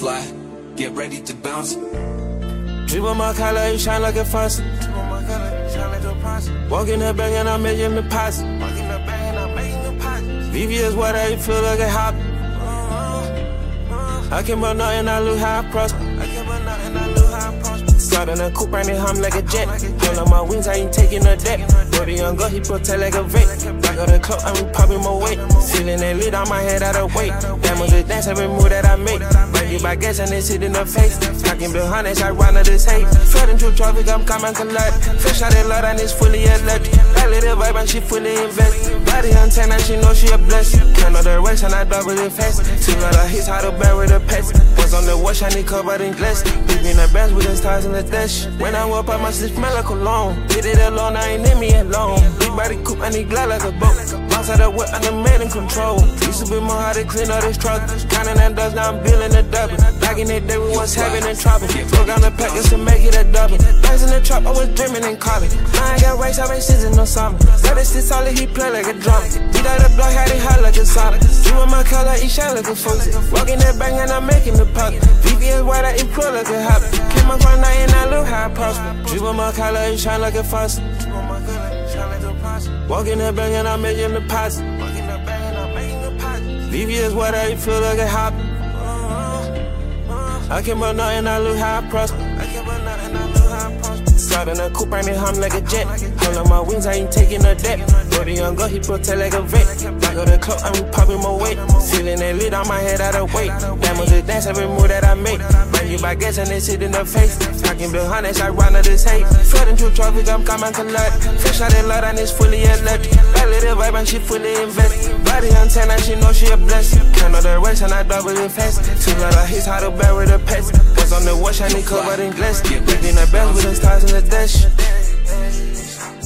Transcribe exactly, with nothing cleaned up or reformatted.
fly, get ready to bounce. Drip on my collar, you shine like a faucet. Walk in the bank and I'm making deposits. V V S water, you feel like a hop. I can't buy nothing, I look how I prosper. Start in a coupe, running hum like a jet. Hold on my wings, I ain't taking a deck. Brody young girl, he protect like a vet. Back of the club, I'm popping more weight. Feeling that lit on my head out of weight. Diamonds the dance, every move that I make. Might get by gas and it's hit in the face. Stocking behind us, I run to this hate. Flooding through traffic, I'm coming collide. Fresh out of lot and it's fully electric. That little vibe and she fully invest. Body on ten and she know she a blessing. Can't know the rest and I double it fast. Two lot of hits, how to bear with the pets. Was on the wash and it covered in glass. Leaving the bands with the stars in the dash. When I walk by my sleep, smell like cologne. Did it alone, I ain't in me alone. Big body coupe and he glide like a boat. Bounce out of what and the man in control. Used to be more hard to clean all this truck. Counting that dust, now I'm building a double. Back in that day, we was having in trouble. Broke down the package to make it a double. Bands in the trap, I was dreaming in college. Now I got rice, I ain't season no summer. That is still solid, he play like a drum. Beat out the block, had it hot like a solid. You on my collar, he shine like a faucet. Walking that bang and I'm making the pocket. V V S white, I implore like a hop. Came up all night and I look how I prosper. Drip on my collar, he shine like a faucet. Walking that bang and I'm making the deposit. V V S white, I feel like a hop. I can't buy nothing, I look how I prosper. Start in a coupe, running hum like a jet. Hold on my wings, I ain't taking a deck. Brody young girl, he protect like a vet. Back of the club, I'm popping more weight. Feeling that lit on my head out of weight. Diamonds the dance, every move that I make. Might get by gas and it's hit in the face. Stocking behind us, I run to this hate. Flooding through traffic, I'm coming collide. Fresh out of lot and it's fully electric. That little vibe and she fully invest. Body on ten and she know she a blessing. Can't know the rest and I double it fast. Two lot of hits, how to bear with the pets. Was on the wash and it covered in glass. Leaving the bands with the stars in the dash.